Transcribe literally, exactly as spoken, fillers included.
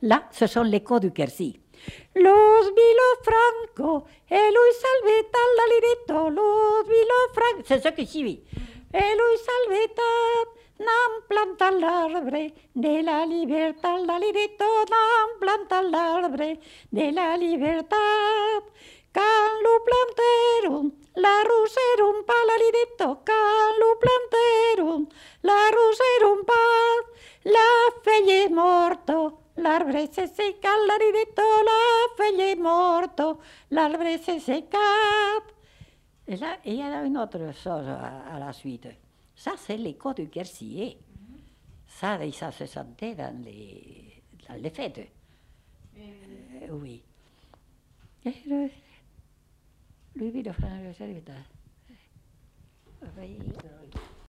Là, ce sont les cours du Quercy. Los Vilo Franco, et lui salveta l'alirito, los Vilo Franco, c'est ce que suit. Et lui salveta, nam planta l'arbre de la libertad, l'alirito, nam planta l'arbre de la libertad. Quand lo planterum, la roserum pa l'alirito, quand lo planterum, la roserum pa, la feuille est morto. L'arbre se seca, l'aridito, la feuille est morto, l'arbre se seca. Et là, il y a une autre chose à, à la suite. Ça, c'est l'écho du Quercy. Ça, ça se sentait dans les, dans les fêtes. Euh, oui. Et le, lui, le frère,